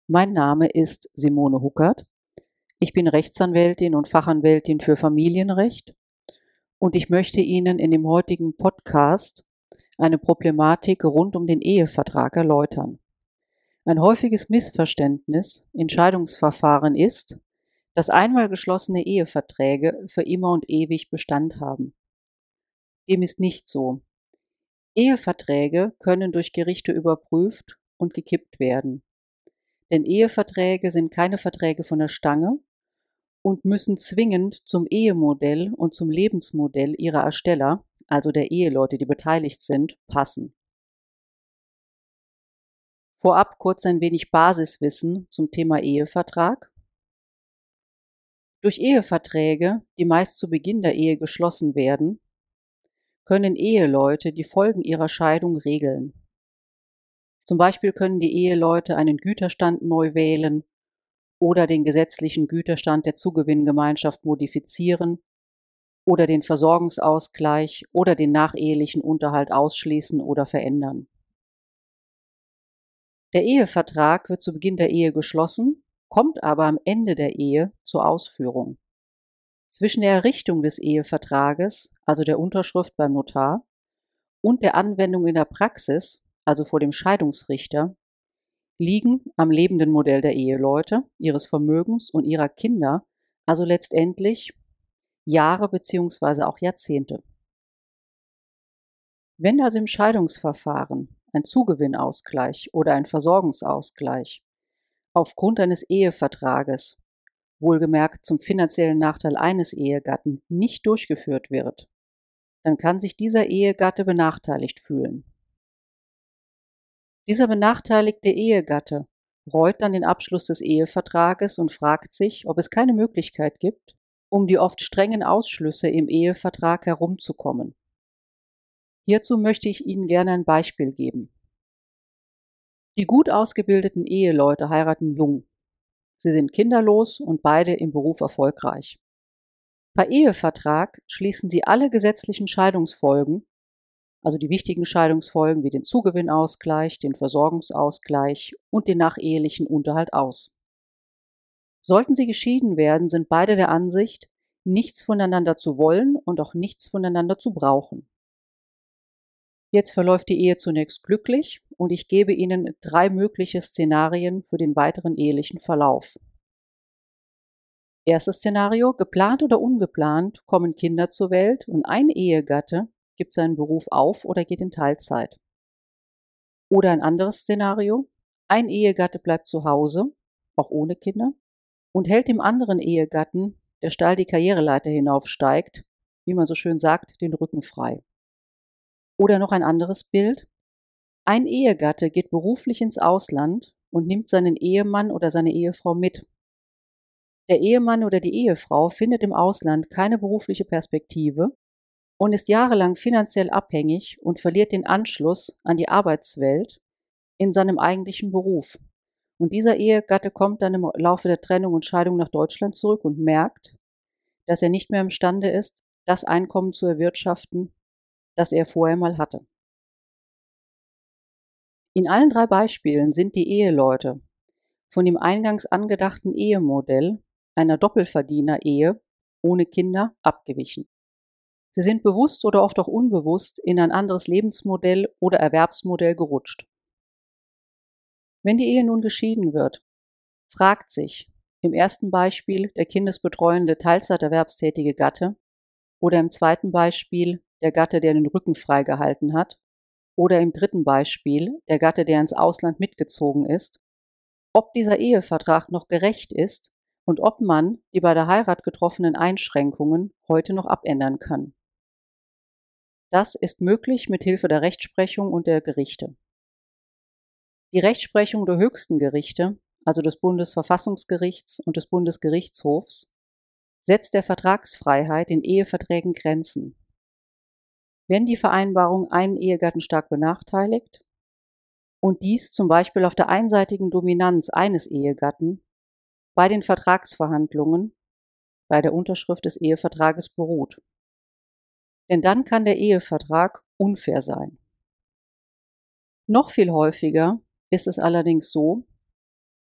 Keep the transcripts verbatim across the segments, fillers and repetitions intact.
Mein Name ist Simone Huckert. Ich bin Rechtsanwältin und Fachanwältin für Familienrecht und ich möchte Ihnen in dem heutigen Podcast eine Problematik rund um den Ehevertrag erläutern. Ein häufiges Missverständnis in Scheidungsverfahren ist, dass einmal geschlossene Eheverträge für immer und ewig Bestand haben. Dem ist nicht so. Eheverträge können durch Gerichte überprüft und gekippt werden. Denn Eheverträge sind keine Verträge von der Stange und müssen zwingend zum Ehemodell und zum Lebensmodell ihrer Ersteller, also der Eheleute, die beteiligt sind, passen. Vorab kurz ein wenig Basiswissen zum Thema Ehevertrag. Durch Eheverträge, die meist zu Beginn der Ehe geschlossen werden, können Eheleute die Folgen ihrer Scheidung regeln. Zum Beispiel können die Eheleute einen Güterstand neu wählen oder den gesetzlichen Güterstand der Zugewinngemeinschaft modifizieren oder den Versorgungsausgleich oder den nachehelichen Unterhalt ausschließen oder verändern. Der Ehevertrag wird zu Beginn der Ehe geschlossen, kommt aber am Ende der Ehe zur Ausführung. Zwischen der Errichtung des Ehevertrages, also der Unterschrift beim Notar, und der Anwendung in der Praxis, also vor dem Scheidungsrichter, liegen am lebenden Modell der Eheleute, ihres Vermögens und ihrer Kinder, also letztendlich Jahre bzw. auch Jahrzehnte. Wenn also im Scheidungsverfahren ein Zugewinnausgleich oder ein Versorgungsausgleich aufgrund eines Ehevertrages, wohlgemerkt zum finanziellen Nachteil eines Ehegatten, nicht durchgeführt wird, dann kann sich dieser Ehegatte benachteiligt fühlen. Dieser benachteiligte Ehegatte reut dann den Abschluss des Ehevertrages und fragt sich, ob es keine Möglichkeit gibt, um die oft strengen Ausschlüsse im Ehevertrag herumzukommen. Hierzu möchte ich Ihnen gerne ein Beispiel geben. Die gut ausgebildeten Eheleute heiraten jung. Sie sind kinderlos und beide im Beruf erfolgreich. Per Ehevertrag schließen sie alle gesetzlichen Scheidungsfolgen, also die wichtigen Scheidungsfolgen wie den Zugewinnausgleich, den Versorgungsausgleich und den nachehelichen Unterhalt aus. Sollten sie geschieden werden, sind beide der Ansicht, nichts voneinander zu wollen und auch nichts voneinander zu brauchen. Jetzt verläuft die Ehe zunächst glücklich und ich gebe Ihnen drei mögliche Szenarien für den weiteren ehelichen Verlauf. Erstes Szenario: Geplant oder ungeplant kommen Kinder zur Welt und ein Ehegatte gibt seinen Beruf auf oder geht in Teilzeit. Oder ein anderes Szenario: Ein Ehegatte bleibt zu Hause, auch ohne Kinder, und hält dem anderen Ehegatten, der steil die Karriereleiter hinaufsteigt, wie man so schön sagt, den Rücken frei. Oder noch ein anderes Bild: Ein Ehegatte geht beruflich ins Ausland und nimmt seinen Ehemann oder seine Ehefrau mit. Der Ehemann oder die Ehefrau findet im Ausland keine berufliche Perspektive und ist jahrelang finanziell abhängig und verliert den Anschluss an die Arbeitswelt in seinem eigentlichen Beruf. Und dieser Ehegatte kommt dann im Laufe der Trennung und Scheidung nach Deutschland zurück und merkt, dass er nicht mehr imstande ist, das Einkommen zu erwirtschaften, das er vorher mal hatte. In allen drei Beispielen sind die Eheleute von dem eingangs angedachten Ehemodell einer Doppelverdiener-Ehe ohne Kinder abgewichen. Sie sind bewusst oder oft auch unbewusst in ein anderes Lebensmodell oder Erwerbsmodell gerutscht. Wenn die Ehe nun geschieden wird, fragt sich im ersten Beispiel der kindesbetreuende Teilzeiterwerbstätige Gatte oder im zweiten Beispiel der Gatte, der den Rücken freigehalten hat, oder im dritten Beispiel der Gatte, der ins Ausland mitgezogen ist, ob dieser Ehevertrag noch gerecht ist und ob man die bei der Heirat getroffenen Einschränkungen heute noch abändern kann. Das ist möglich mit Hilfe der Rechtsprechung und der Gerichte. Die Rechtsprechung der höchsten Gerichte, also des Bundesverfassungsgerichts und des Bundesgerichtshofs, setzt der Vertragsfreiheit in Eheverträgen Grenzen. Wenn die Vereinbarung einen Ehegatten stark benachteiligt und dies zum Beispiel auf der einseitigen Dominanz eines Ehegatten bei den Vertragsverhandlungen, bei der Unterschrift des Ehevertrages beruht. Denn dann kann der Ehevertrag unfair sein. Noch viel häufiger ist es allerdings so,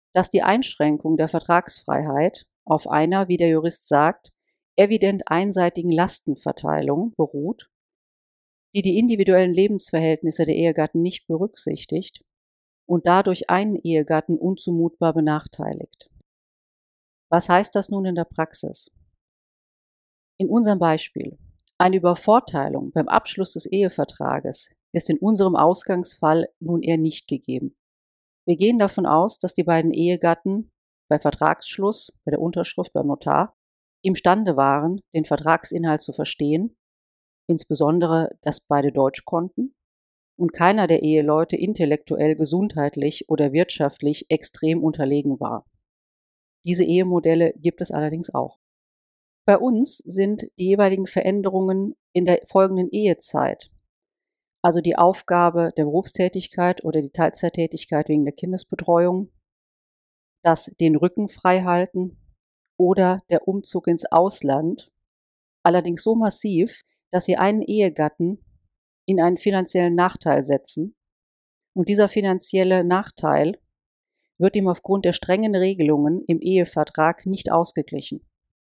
dass die Einschränkung der Vertragsfreiheit auf einer, wie der Jurist sagt, evident einseitigen Lastenverteilung beruht, die die individuellen Lebensverhältnisse der Ehegatten nicht berücksichtigt und dadurch einen Ehegatten unzumutbar benachteiligt. Was heißt das nun in der Praxis? In unserem Beispiel: Eine Übervorteilung beim Abschluss des Ehevertrages ist in unserem Ausgangsfall nun eher nicht gegeben. Wir gehen davon aus, dass die beiden Ehegatten bei Vertragsschluss, bei der Unterschrift beim Notar, imstande waren, den Vertragsinhalt zu verstehen, insbesondere, dass beide Deutsch konnten und keiner der Eheleute intellektuell, gesundheitlich oder wirtschaftlich extrem unterlegen war. Diese Ehemodelle gibt es allerdings auch. Bei uns sind die jeweiligen Veränderungen in der folgenden Ehezeit, also die Aufgabe der Berufstätigkeit oder die Teilzeittätigkeit wegen der Kindesbetreuung, das den Rücken frei halten oder der Umzug ins Ausland, allerdings so massiv, dass sie einen Ehegatten in einen finanziellen Nachteil setzen, und dieser finanzielle Nachteil wird ihm aufgrund der strengen Regelungen im Ehevertrag nicht ausgeglichen.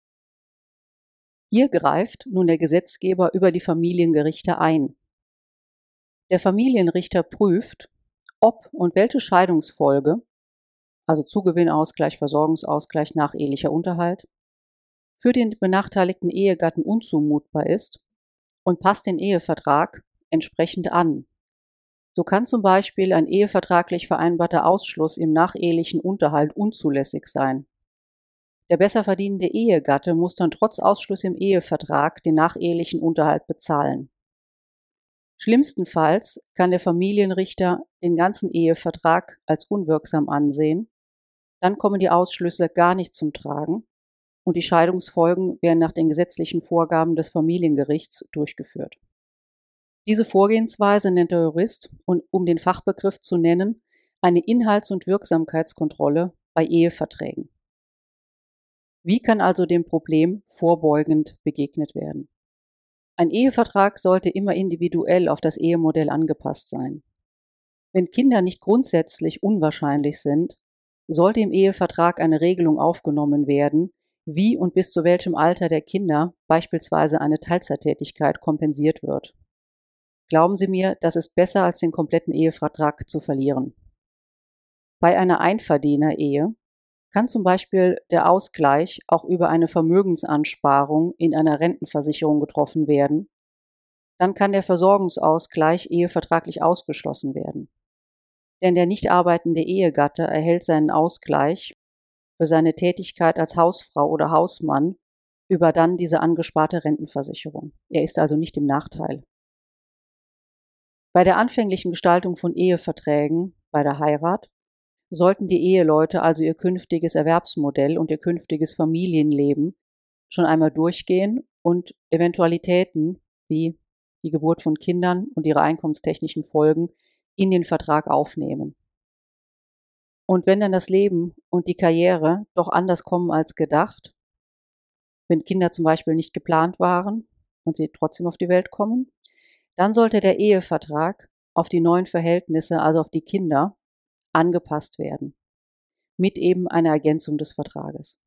Hier greift nun der Gesetzgeber über die Familiengerichte ein. Der Familienrichter prüft, ob und welche Scheidungsfolge, also Zugewinnausgleich, Versorgungsausgleich, nachehelicher Unterhalt, für den benachteiligten Ehegatten unzumutbar ist und passt den Ehevertrag entsprechend an. So kann zum Beispiel ein ehevertraglich vereinbarter Ausschluss im nachehelichen Unterhalt unzulässig sein. Der besser verdienende Ehegatte muss dann trotz Ausschluss im Ehevertrag den nachehelichen Unterhalt bezahlen. Schlimmstenfalls kann der Familienrichter den ganzen Ehevertrag als unwirksam ansehen, dann kommen die Ausschlüsse gar nicht zum Tragen und die Scheidungsfolgen werden nach den gesetzlichen Vorgaben des Familiengerichts durchgeführt. Diese Vorgehensweise nennt der Jurist, und um den Fachbegriff zu nennen, eine Inhalts- und Wirksamkeitskontrolle bei Eheverträgen. Wie kann also dem Problem vorbeugend begegnet werden? Ein Ehevertrag sollte immer individuell auf das Ehemodell angepasst sein. Wenn Kinder nicht grundsätzlich unwahrscheinlich sind, sollte im Ehevertrag eine Regelung aufgenommen werden, wie und bis zu welchem Alter der Kinder beispielsweise eine Teilzeittätigkeit kompensiert wird. Glauben Sie mir, das ist besser, als den kompletten Ehevertrag zu verlieren. Bei einer Einverdiener-Ehe kann zum Beispiel der Ausgleich auch über eine Vermögensansparung in einer Rentenversicherung getroffen werden. Dann kann der Versorgungsausgleich ehevertraglich ausgeschlossen werden. Denn der nicht arbeitende Ehegatte erhält seinen Ausgleich für seine Tätigkeit als Hausfrau oder Hausmann über dann diese angesparte Rentenversicherung. Er ist also nicht im Nachteil. Bei der anfänglichen Gestaltung von Eheverträgen, bei der Heirat, sollten die Eheleute also ihr künftiges Erwerbsmodell und ihr künftiges Familienleben schon einmal durchgehen und Eventualitäten wie die Geburt von Kindern und ihre einkommenstechnischen Folgen in den Vertrag aufnehmen. Und wenn dann das Leben und die Karriere doch anders kommen als gedacht, wenn Kinder zum Beispiel nicht geplant waren und sie trotzdem auf die Welt kommen, dann sollte der Ehevertrag auf die neuen Verhältnisse, also auf die Kinder, angepasst werden, mit eben einer Ergänzung des Vertrages.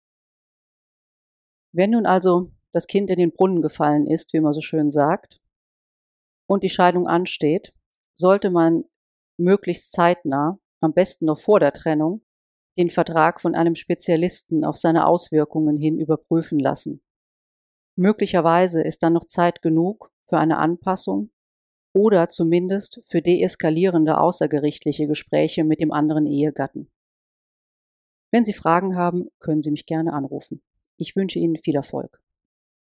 Wenn nun also das Kind in den Brunnen gefallen ist, wie man so schön sagt, und die Scheidung ansteht, sollte man möglichst zeitnah, am besten noch vor der Trennung, den Vertrag von einem Spezialisten auf seine Auswirkungen hin überprüfen lassen. Möglicherweise ist dann noch Zeit genug für eine Anpassung oder zumindest für deeskalierende außergerichtliche Gespräche mit dem anderen Ehegatten. Wenn Sie Fragen haben, können Sie mich gerne anrufen. Ich wünsche Ihnen viel Erfolg.